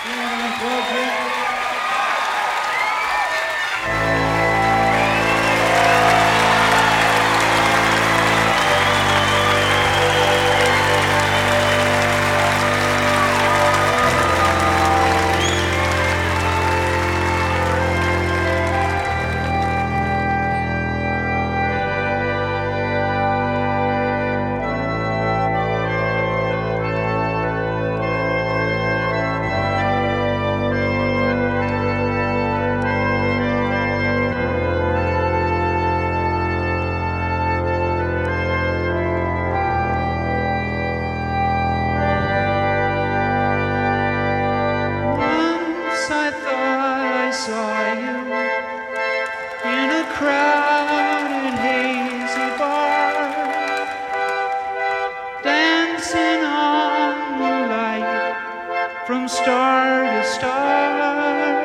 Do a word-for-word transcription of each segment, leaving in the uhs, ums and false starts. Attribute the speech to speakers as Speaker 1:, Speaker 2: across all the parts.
Speaker 1: crowded, hazy bar, dancing on the light from star to star.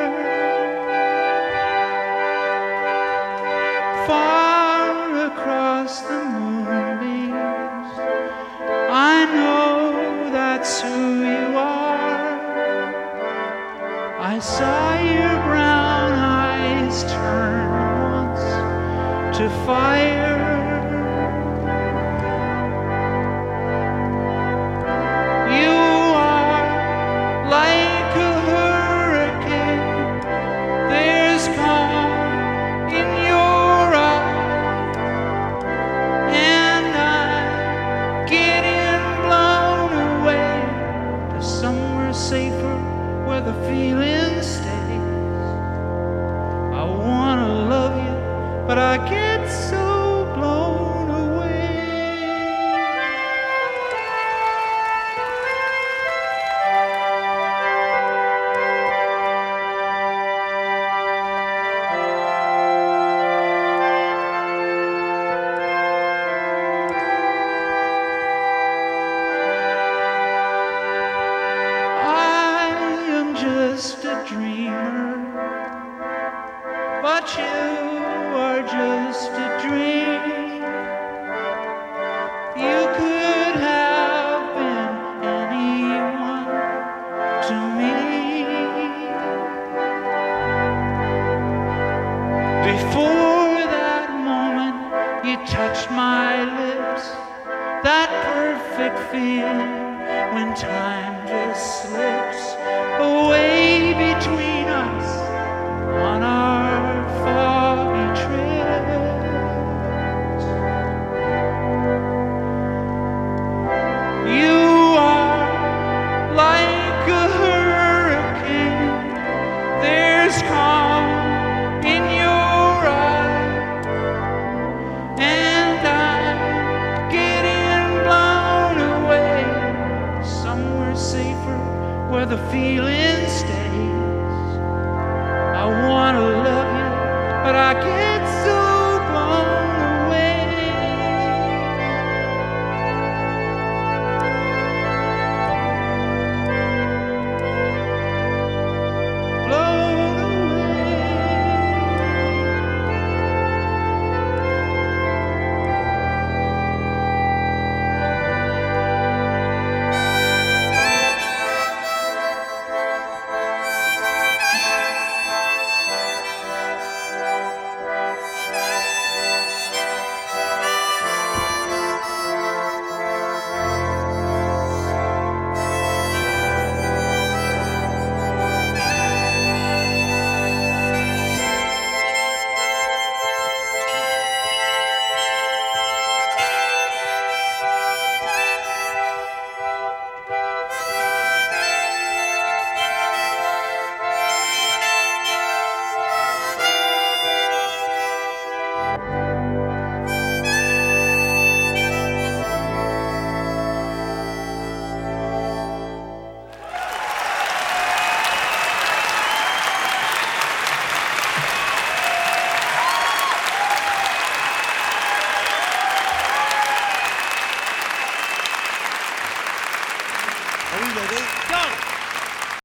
Speaker 1: Far across the moonbeams, I know that's who you are. I saw your brown eyes turn once to fire. You are like a hurricane. There's calm in your eyes, and I'm getting blown away to somewhere safer where the feeling stays. I wanna love you, but I get so blown away. I am just a dreamer, but you are just a dream. You could have been anyone to me. Before that moment you touched my lips, that perfect feeling when time just slips away between us on our foggy trips. You are like a hurricane. There's calm in your eyes, and I'm getting blown away somewhere safer where the feeling stays. I wanna love you, but I can't